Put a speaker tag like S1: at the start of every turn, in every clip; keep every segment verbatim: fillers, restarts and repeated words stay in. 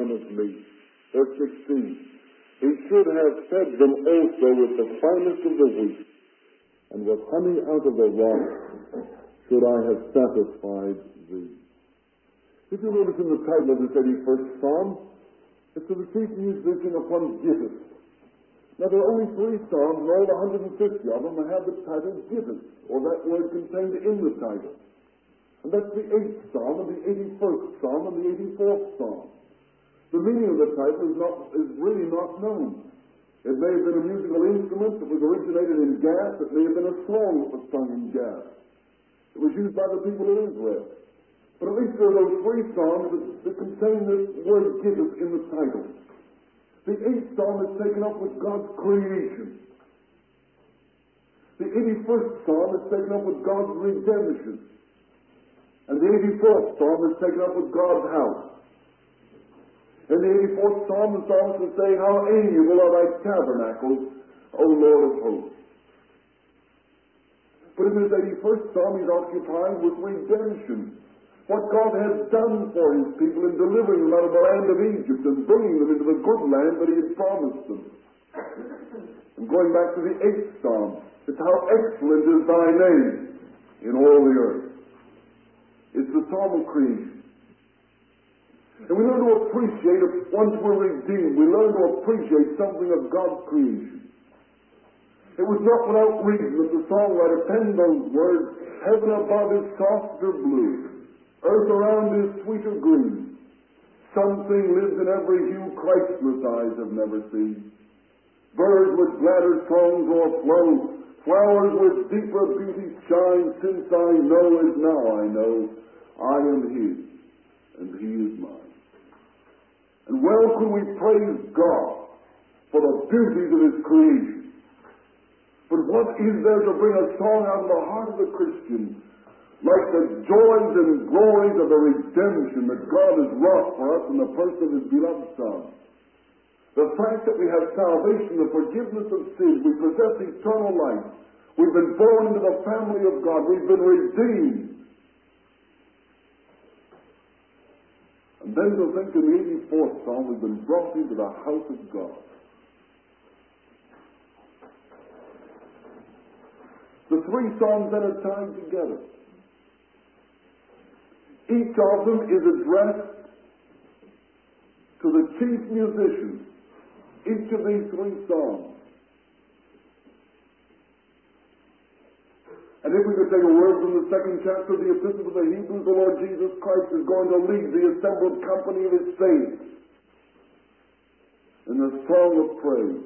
S1: wine of meat. Verse sixteen. He should have fed them also with the finest of the wheat, and with honey out of the rock should I have satisfied thee. If you notice in the title of this eighty-first Psalm, it's to the chief musician upon Gittith. Now there are only three Psalms, and all the one hundred fifty of them have the title Gittith, or that word contained in the title. And that's the eighth Psalm, and the eighty-first Psalm, and the eighty-fourth Psalm. The meaning of the title is, not, is really not known. It may have been a musical instrument that was originated in Gath. It may have been a song that was sung in Gath. It was used by the people of Israel. But at least there are those three Psalms that, that contain the word Gittith in the title. The eighth Psalm is taken up with God's creation. The eighty-first Psalm is taken up with God's redemption. And the eighty-fourth Psalm is taken up with God's house. In the eighty-fourth Psalm, the psalmist is saying, how amiable are thy tabernacles, O Lord of hosts. But in this eighty-first Psalm, he's occupied with redemption. What God has done for his people in delivering them out of the land of Egypt and bringing them into the good land that he had promised them. And going back to the eighth Psalm, it's how excellent is thy name in all the earth. It's the Psalm of creation. And we learn to appreciate, once we're redeemed, we learn to appreciate something of God's creation. It was not without reason that the songwriter penned those words, heaven above is softer blue, earth around is sweeter green. Something lives in every hue Christless eyes have never seen. Birds with gladder songs o'erflow, flowers with deeper beauty shine, since I know as now I know, I am his, and he is mine. And well can we praise God for the beauties of his creation. But what is there to bring a song out of the heart of the Christian like the joys and glories of the redemption that God has wrought for us in the person of his beloved Son? The fact that we have salvation, the forgiveness of sins, we possess eternal life, we've been born into the family of God, we've been redeemed. And then to think in the eighty-fourth Psalm, we've been brought into the house of God. The three Psalms then are tied together. Each of them is addressed to the chief musician. Each of these three Psalms. And if we could take a word from the second chapter of the Epistle to the Hebrews, the Lord Jesus Christ is going to lead the assembled company of his saints in the song of praise.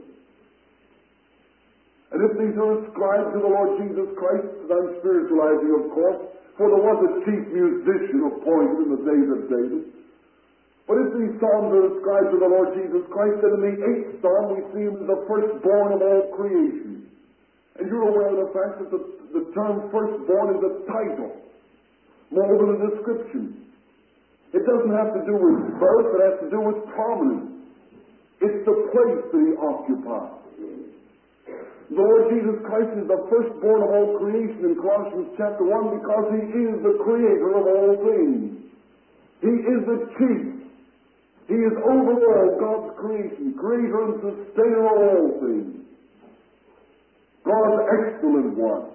S1: And if these are ascribed to the Lord Jesus Christ, as I'm spiritualizing, of course, for there was a chief musician appointed in the days of David. But if these psalms are ascribed to the Lord Jesus Christ, then in the eighth psalm we see him as the firstborn of all creation. And you're aware of the fact that the, the term firstborn is a title, more than a description. It doesn't have to do with birth, it has to do with prominence. It's the place that he occupies. The Lord Jesus Christ is the firstborn of all creation in Colossians chapter one because he is the creator of all things. He is the chief. He is over all God's creation, creator and sustainer of all things. God's excellent one.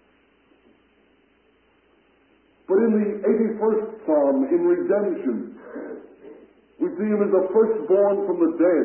S1: But in the eighty-first Psalm, in redemption, we see him as the firstborn from the dead.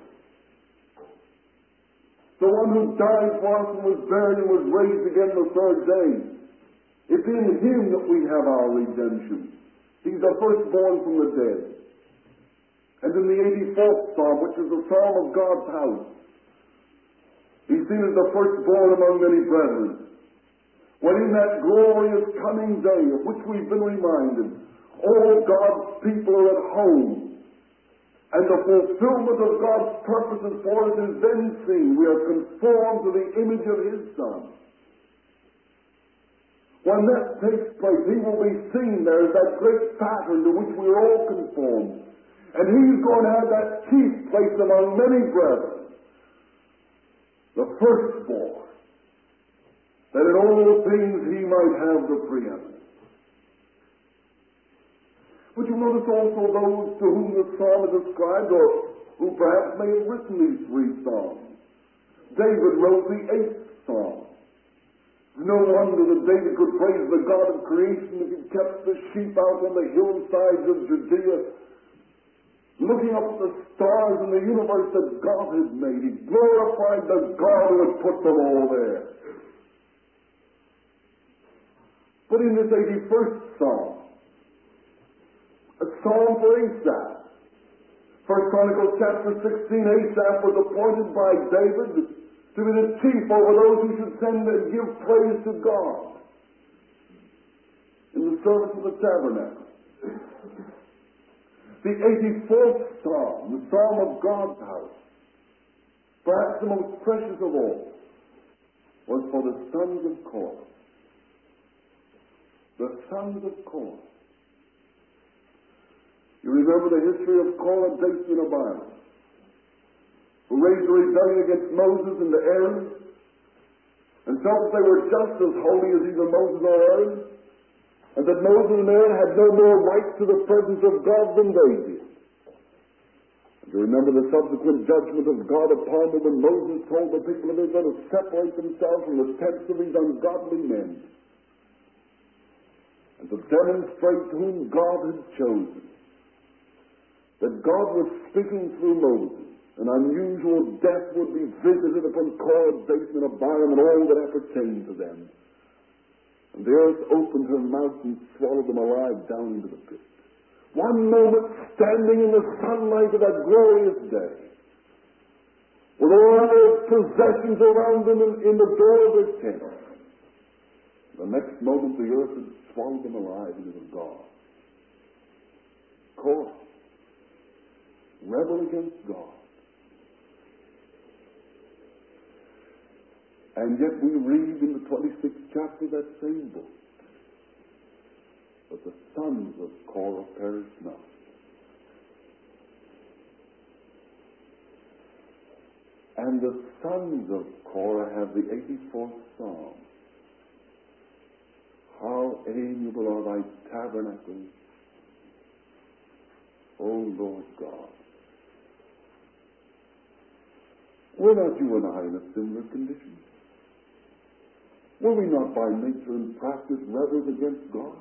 S1: The one who died for us and was buried and was raised again the third day. It's in him that we have our redemption. He's the firstborn from the dead. And in the eighty-fourth Psalm, which is the Psalm of God's house, he's seen as the firstborn among many brethren. When in that glorious coming day of which we've been reminded, all God's people are at home, and the fulfillment of God's purposes for us is then seen. We are conformed to the image of his Son. When that takes place, he will be seen there as that great pattern to which we are all conformed. And he's going to have that chief place among many brethren, the firstborn, that in all things he might have the preeminence. But you notice also those to whom the psalm is ascribed, or who perhaps may have written these three psalms. David wrote the eighth psalm. No wonder that David could praise the God of creation if he kept the sheep out on the hillsides of Judea, looking up at the stars in the universe that God had made. He glorified the God who had put them all there. But in this eighty-first psalm, a psalm for Asaph. First Chronicles chapter sixteen, Asaph was appointed by David to be the chief over those who should send and give praise to God in the service of the tabernacle. The eighty-fourth psalm, the psalm of God's house, perhaps the most precious of all, was for the sons of Korah. The sons of Korah. You remember the history of Korah, Dathan, and Abiram, who raised a rebellion against Moses and Aaron, and felt that they were just as holy as either Moses or Aaron, and that Moses and Aaron had no more right to the presence of God than they did. And you remember the subsequent judgment of God upon them when Moses told the people of Israel to separate themselves from the tents of these ungodly men, and to demonstrate whom God had chosen. That God was speaking through Moses. An unusual death would be visited upon Korah, Dathan, and Abiram, and all that appertained to them. And the earth opened her mouth and swallowed them alive down into the pit. One moment standing in the sunlight of that glorious day, with all their possessions around them in, in the door of their tent. The next moment the earth had swallowed them alive into the God. Korah, rebel against God. And yet we read in the twenty-sixth chapter of that same book that the sons of Korah perished not. And the sons of Korah have the eighty-fourth Psalm. How amiable are thy tabernacles, O Lord God. Were not you and I in a similar condition? Were we not by nature and practice rebels against God?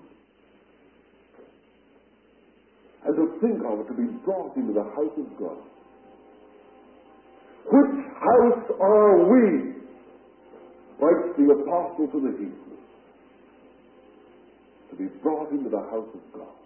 S1: And to think of it, to be brought into the house of God. Which house are we? Writes the apostle to the Hebrews. To be brought into the house of God.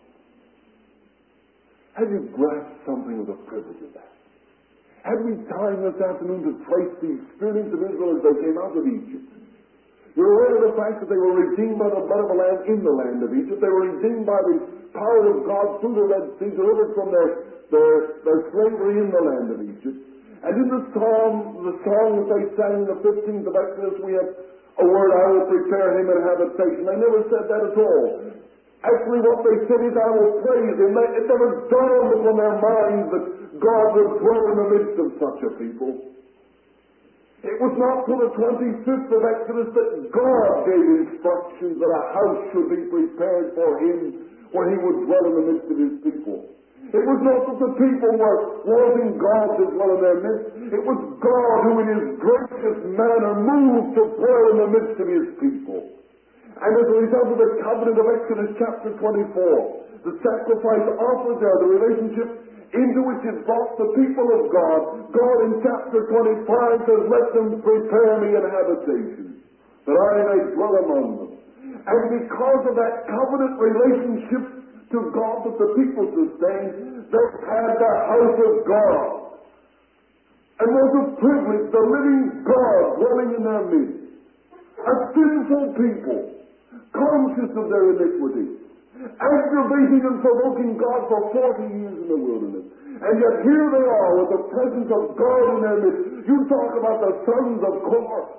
S1: Have you grasped something of the privilege of that? Had we time this afternoon to trace the experience of Israel as they came out of Egypt? You're aware of the fact that they were redeemed by the blood of the Lamb in the land of Egypt. They were redeemed by the power of God through the Red Sea, delivered from their, their, their slavery in the land of Egypt. And in the psalm, the song that they sang in the fifteenth of Exodus, we have a word, I will prepare him an habitation. They never said that at all. Actually, what they said is, I will praise him. It never dawned upon their minds that God would dwell in the midst of such a people. It was not till the twenty-fifth of Exodus that God gave instructions that a house should be prepared for him where he would dwell in the midst of his people. It was not that the people were wanting God to dwell in their midst. It was God who in his gracious manner moved to dwell in the midst of his people. And as a result of the covenant of Exodus chapter twenty-four, the sacrifice offered there, the relationship into which it brought the people of God, God in chapter twenty-five says, let them prepare me an habitation, that I may dwell among them. And because of that covenant relationship to God that the people sustained, they had the house of God. And was a privilege, the living God dwelling in their midst. A sinful people, conscious of their iniquity, aggravating and provoking God for forty years in the wilderness. And yet here they are with the presence of God in their midst. You talk about the sons of Korah.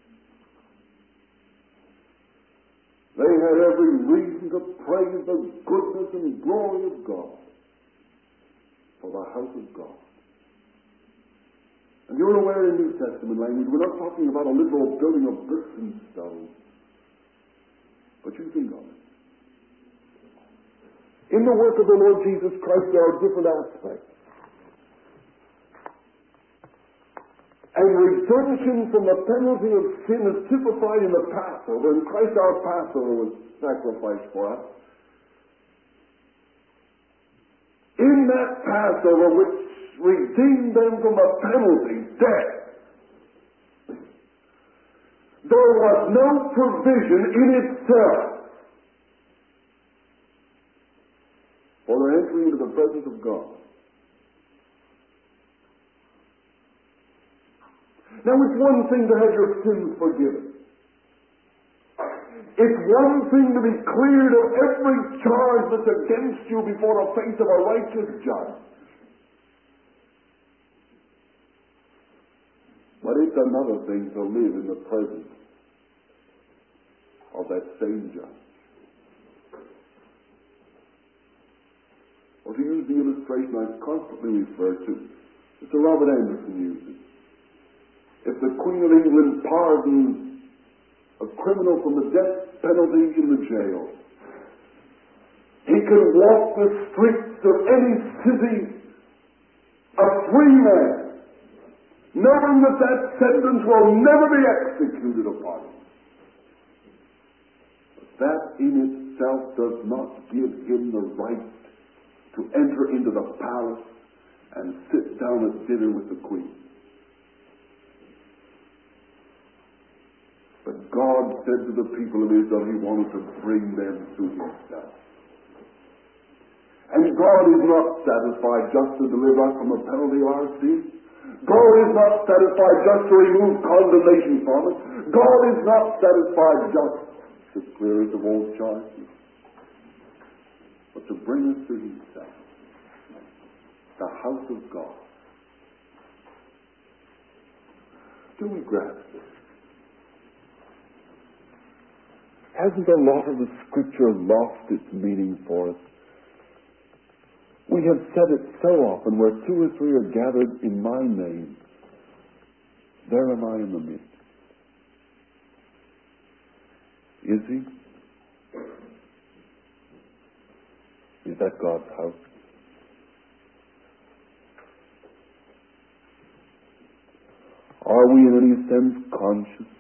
S1: They had every reason to praise the goodness and glory of God for the house of God. And you're aware in New Testament language, we're not talking about a literal building of bricks and stone. But you think of it. In the work of the Lord Jesus Christ, there are different aspects. And redemption from the penalty of sin is typified in the Passover, and Christ our Passover was sacrificed for us. In that Passover, which redeemed them from a penalty, death, there was no provision in itself for their entry into the presence of God. Now, it's one thing to have your sins forgiven. It's one thing to be cleared of every charge that's against you before the face of a righteous judge. But it's another thing to live in the presence of that same judge. Or to use the illustration I constantly refer to, Mister Robert Anderson uses. If the Queen of England pardons a criminal from the death penalty in the jail, he can walk the streets of any city a free man, knowing that that sentence will never be executed upon him. But that in itself does not give him the right to enter into the palace and sit down at dinner with the Queen. But God said to the people of Israel He wanted to bring them to Himself. And God is not satisfied just to deliver us from the penalty of our sin. God is not satisfied just to remove condemnation from us. God is not satisfied just to clear us of all charges, but to bring us to Himself, the house of God. Do we grasp this? Hasn't a lot of the Scripture lost its meaning for us? We have said it so often, where two or three are gathered in my name, there am I in the midst. Is He? Is that God's house? Are we in any sense conscious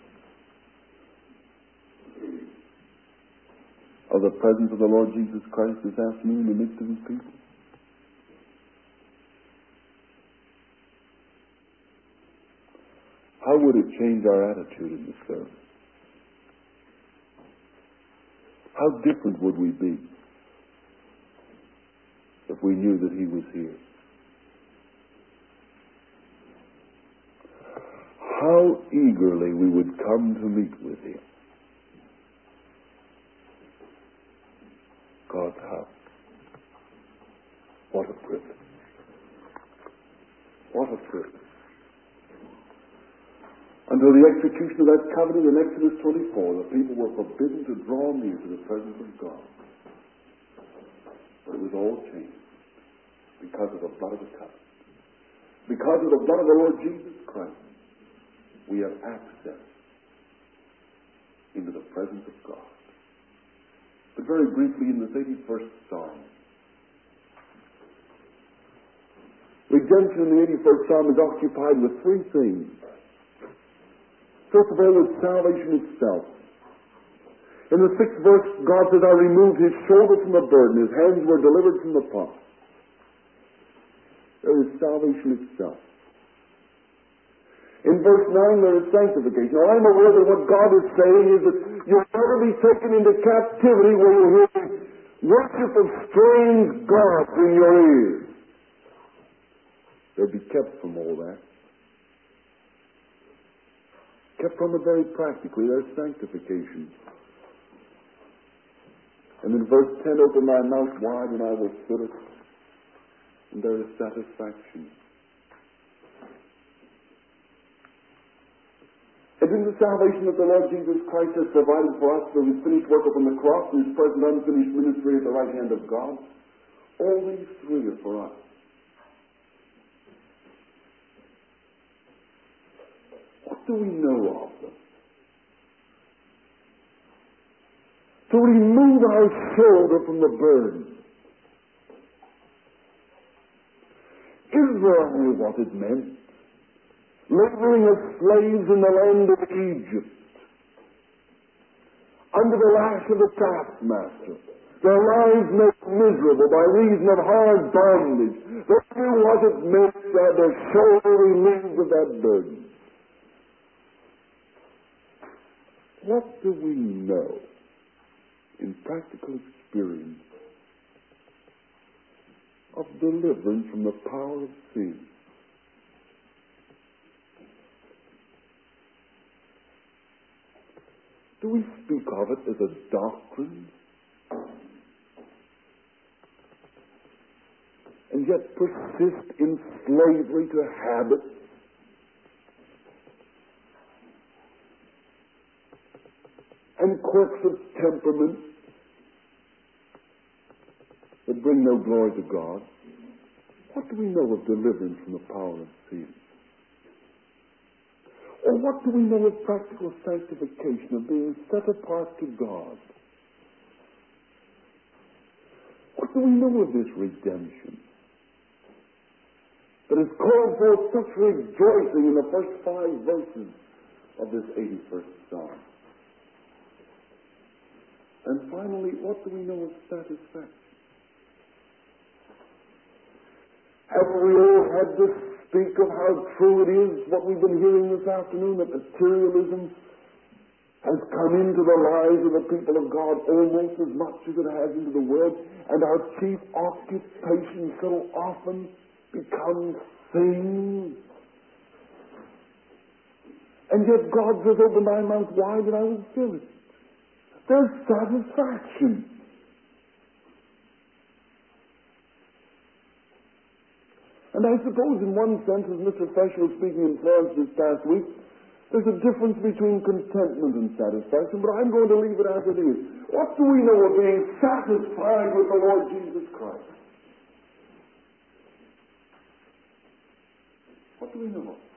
S1: of the presence of the Lord Jesus Christ this afternoon in the midst of His people? How would it change our attitude in this service? How different would we be if we knew that He was here? How eagerly we would come to meet with Him. God's house. What a privilege. What a privilege. Until the execution of that covenant in Exodus twenty-four, the people were forbidden to draw near to the presence of God. But it was all changed because of the blood of the covenant. Because of the blood of the Lord Jesus Christ, we have access into the presence of God. But very briefly, in this eighty-first Psalm, redemption in the eighty-first Psalm is occupied with three things. First of all, with salvation itself. In the sixth verse, God says, I removed his shoulder from the burden, his hands were delivered from the pot. There is salvation itself. In verse nine, there is sanctification. Now, I'm aware that what God is saying is that you'll never be taken into captivity where you hear worship of strange gods in your ears. They'll be kept from all that. Kept from it very practically. There's sanctification. And in verse ten, open my mouth wide and I will fill it. And there is satisfaction. And in the salvation that the Lord Jesus Christ has provided for us through His finished work upon the cross and His present unfinished ministry at the right hand of God, all these three are for us. What do we know of them? To remove our shoulder from the burden. Israel knew what it meant. Laboring as slaves in the land of Egypt, under the lash of the taskmaster, their lives made miserable by reason of hard bondage. They knew what it meant to have their shoulder relieved of that burden. What do we know in practical experience of deliverance from the power of sin? Do we speak of it as a doctrine and yet persist in slavery to habit? And quirks of temperament that bring no glory to God? What do we know of deliverance from the power of sin? Or what do we know of practical sanctification, of being set apart to God? What do we know of this redemption that has called forth such rejoicing in the first five verses of this eighty-first Psalm? And finally, what do we know of satisfaction? Haven't we all had to speak of how true it is, what we've been hearing this afternoon, that materialism has come into the lives of the people of God almost as much as it has into the world, and our chief occupation so often becomes things. And yet God says, open thy mouth wide and I will fill it. There's satisfaction. And I suppose in one sense, as Mister Fesher was speaking in Florence this past week, there's a difference between contentment and satisfaction, but I'm going to leave it as it is. What do we know of being satisfied with the Lord Jesus Christ? What do we know of?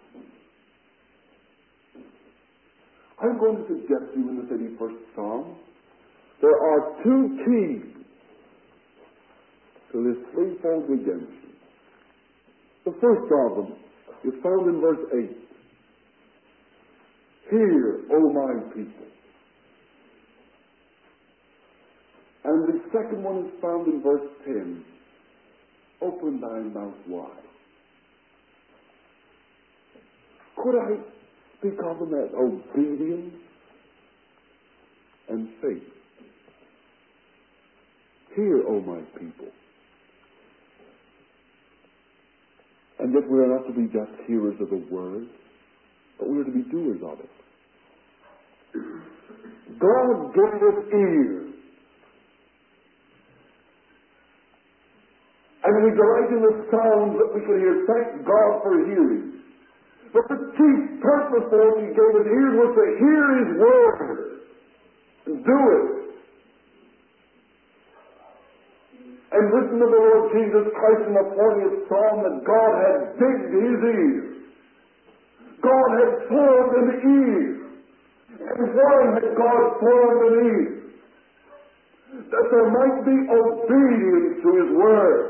S1: I'm going to suggest to you in this eighty-first Psalm, there are two keys to this threefold redemption. The first of them is found in verse eight. Hear, O my people. And the second one is found in verse ten. Open thy mouth wide. Could I speak of them as obedience and faith? Hear, O my people. And yet we are not to be just hearers of the word, but we are to be doers of it. God gave us ears, and we delight in the sounds that we can hear. Thank God for hearing. But the chief purpose for what He gave us ears was to hear His word and do it. And listen to the Lord Jesus Christ in the fortieth Psalm that God had digged His ears. God had formed an ear. And why had God formed an ear? That there might be obedience to His word.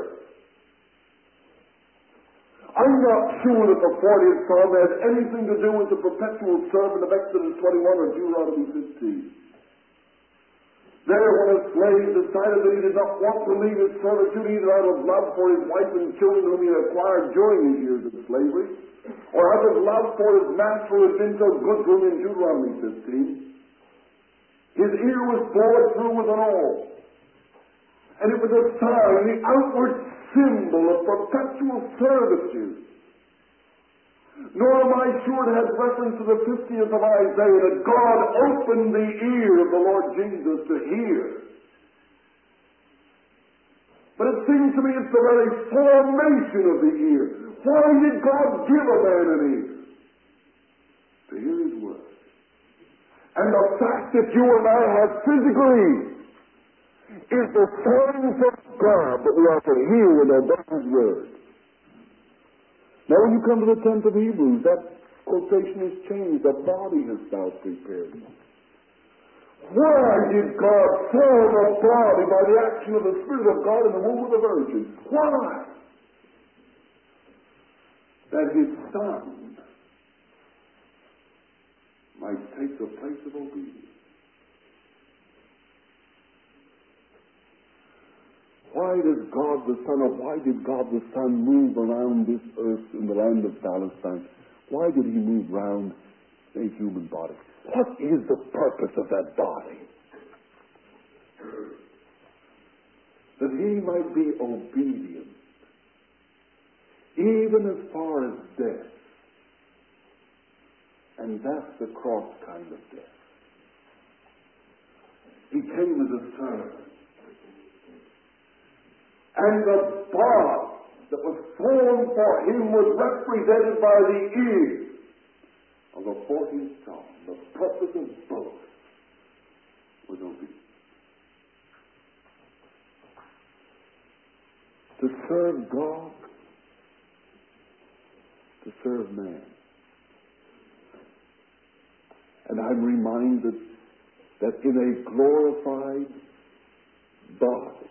S1: I'm not sure that the fortieth Psalm has anything to do with the perpetual servant of Exodus twenty-one or Deuteronomy fifteen. There, when a slave decided that he did not want to leave his servitude either out of love for his wife and children whom he had acquired during his years of slavery, or out of love for his master who had been so good to him in Deuteronomy fifteen, his ear was bored through with an awl. And it was a sign, the outward symbol of perpetual servitude. Nor am I sure it has reference to the fiftieth of Isaiah, that God opened the ear of the Lord Jesus to hear. But it seems to me it's the very formation of the ear. Why did God give a man an ear? To hear His word. And the fact that you and I have physical ears is the sign from God that we are to hear and obey His word. Now when you come to the tenth of Hebrews, that quotation has changed. The body has thou prepared. Why did God form a body by the action of the Spirit of God in the womb of the Virgin? Why? that his son might take the place of obedience. Why does God the Son, or why did God the Son move around this earth in the land of Palestine? Why did he move around a human body? What is the purpose of that body? That he might be obedient, even as far as death. And that's the cross kind of death. He came as a servant. And the bond that was formed for him was represented by the ears of the fourteenth Psalm. The purpose of both was obedience. To serve God, to serve man. And I'm reminded that in a glorified body,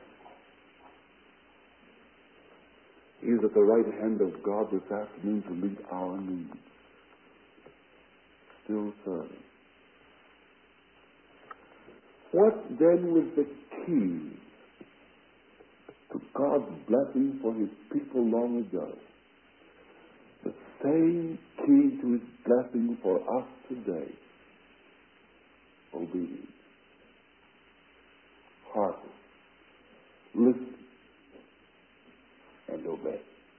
S1: he is at the right hand of God this afternoon to meet our needs. Still serving. What then was the key to God's blessing for his people long ago? The same key to his blessing for us today. Obedience. Hearken. Listen. And obey.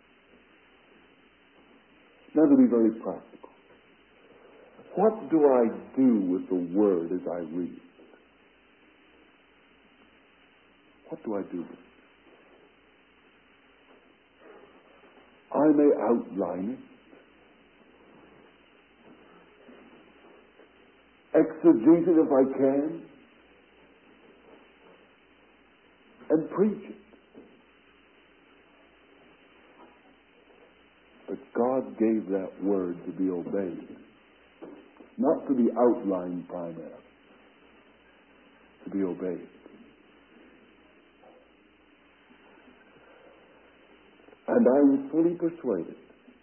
S1: Now to be very practical. What do I do with the Word as I read it? What do I do with it? I may outline it, exegete it if I can, and preach it. But God gave that word to be obeyed, not to be outlined primarily, to be obeyed. And I'm fully persuaded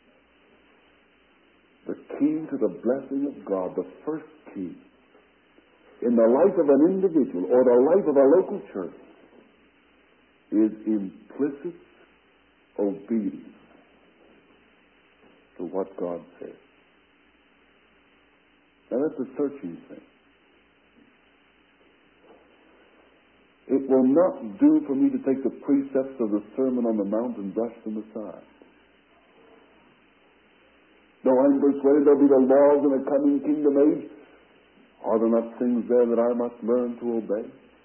S1: the key to the blessing of God, the first key in the life of an individual or the life of a local church, is implicit obedience to what God says. Now that's a searching thing. It will not do for me to take the precepts of the Sermon on the Mount and brush them aside. Though I'm persuaded there'll be the laws in a coming kingdom age, are there not things there that I must learn to obey?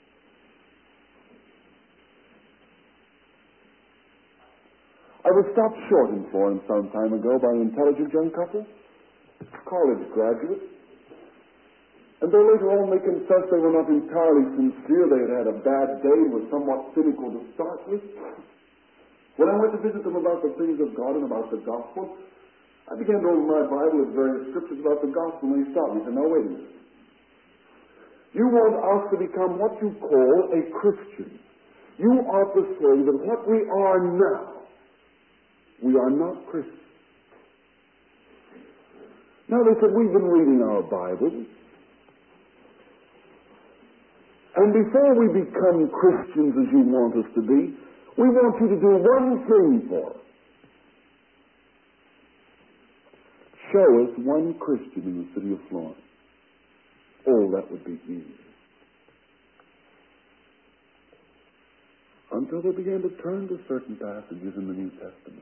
S1: I was stopped short in Florence some time ago by an intelligent young couple, college graduates. And though later on they confessed they were not entirely sincere, they had had a bad day and were somewhat cynical to start with, when I went to visit them about the things of God and about the gospel, I began to open my Bible at various scriptures about the gospel, and they stopped me and said, "Now wait a minute. You want us to become what you call a Christian. You are persuaded that what we are now, we are not Christians." Now they said, "We've been reading our Bibles, and before we become Christians as you want us to be, we want you to do one thing for us. Show us one Christian in the city of Florence." Oh, that would be easy. Until they began to turn to certain passages in the New Testament.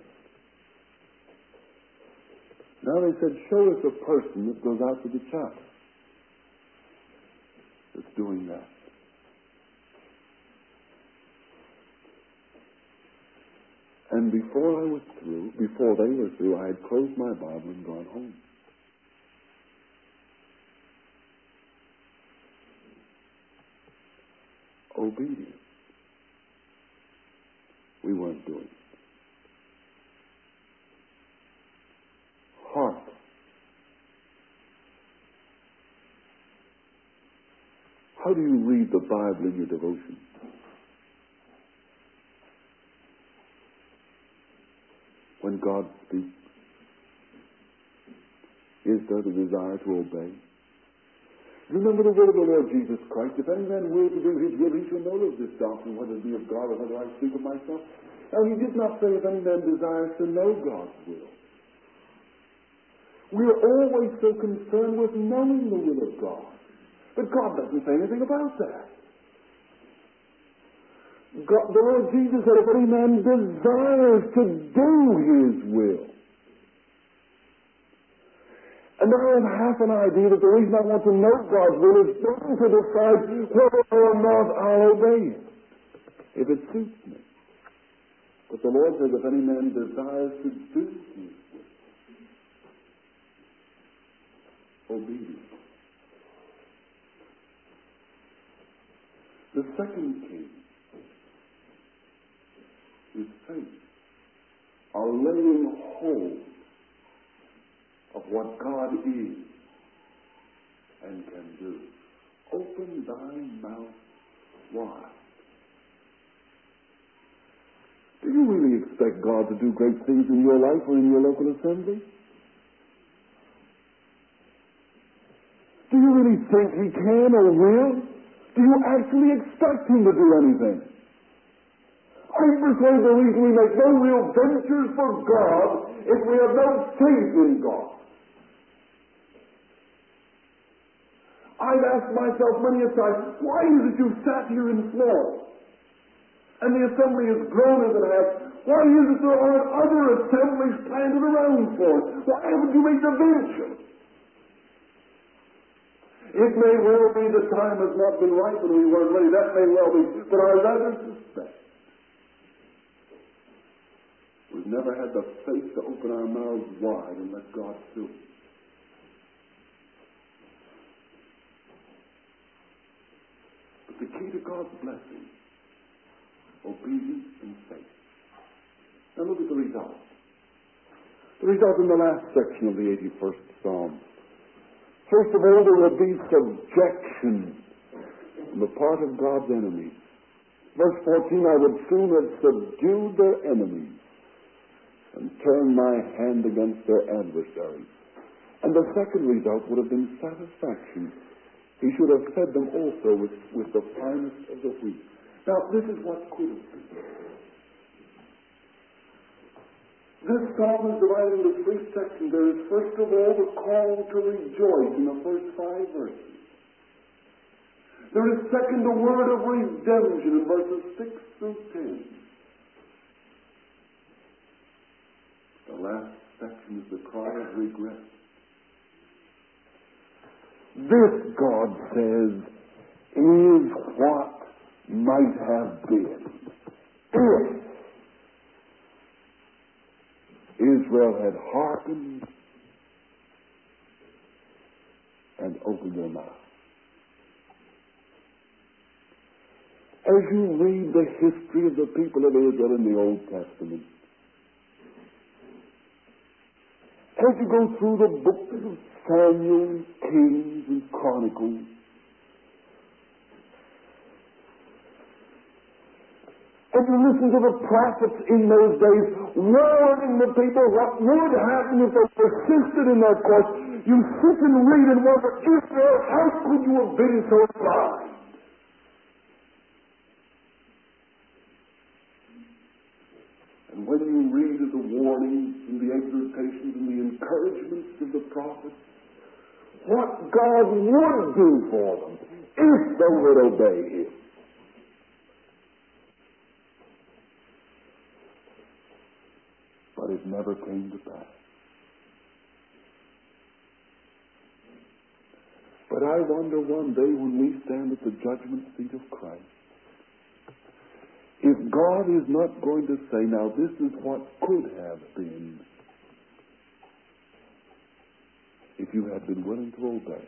S1: Now they said, "Show us a person that goes out to the chapel that's doing that." And before I was through, before they were through, I had closed my Bible and gone home. Obedience. We weren't doing it. Heart. How do you read the Bible in your devotion? When God speaks, is there the desire to obey? Remember the word of the Lord Jesus Christ, if any man will to do his will, he shall know of this doctrine, whether it be of God or whether I speak of myself. Now, he did not say if any man desires to know God's will. We are always so concerned with knowing the will of God. But God doesn't say anything about that. God, the Lord Jesus said, if any man desires to do his will. And I have half an idea that the reason I want to know God's will is not to decide whether or not I'll obey it, if it suits me. But the Lord says, if any man desires to do his will, obedience. The second key is faith, a laying hold of what God is and can do. Open thy mouth wide. Do you really expect God to do great things in your life or in your local assembly? Do you really think he can or will? Do you actually expect him to do anything? I'm persuaded the reason we make no real ventures for God is we have no faith in God. I've asked myself many a time, why is it you sat here in Florida and the assembly has grown as it has? Why is it there aren't other assemblies planted around Florida? Why haven't you made the venture? It may well be the time has not been right when we weren't ready. That may well be. But I rather suspect we've never had the faith to open our mouths wide and let God do it. But the key to God's blessing, obedience and faith. Now look at the result. The result in the last section of the eighty-first Psalm. First of all, there will be subjection on the part of God's enemies. Verse fourteen, I would soon have subdued their enemies and turned my hand against their adversaries. And the second result would have been satisfaction. He should have fed them also with, with the finest of the wheat. Now, this is what could have been. This psalm is divided into three sections. There is first of all the call to rejoice in the first five verses. There is second a word of redemption in verses six through ten. The last section is the cry of regret. This, God says, is what might have been if Israel had hearkened and opened their mouth. As you read the history of the people of Israel in the Old Testament, as you go through the books of Samuel and Kings and Chronicles, and you listen to the prophets in those days warning the people what would happen if they persisted in their course, you sit and read and wonder, Israel, how could you have been so blind? And when you read of the warnings and the exhortations and the encouragements of the prophets, what God would do for them if they would obey him. But it never came to pass. But I wonder one day when we stand at the judgment seat of Christ, if God is not going to say, now this is what could have been if you had been willing to obey.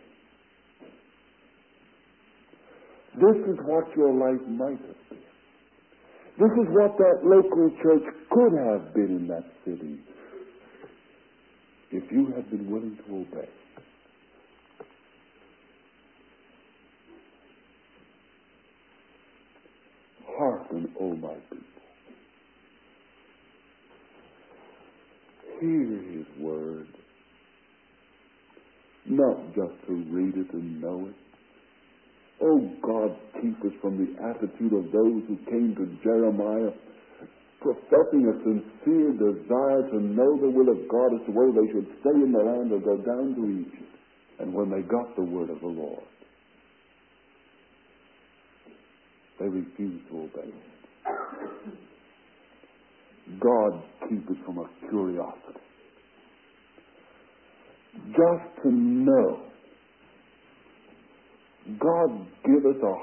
S1: This is what your life might have been. This is what that local church could have been in that city if you had been willing to obey. Hearken, O my people. Hear his word. not just to read it and know it. Oh, God, keep us from the attitude of those who came to Jeremiah professing a sincere desire to know the will of God as to whether they should stay in the land or go down to Egypt. And when they got the word of the Lord, they refused to obey it. God keep us from a curiosity. Just to know. God give us a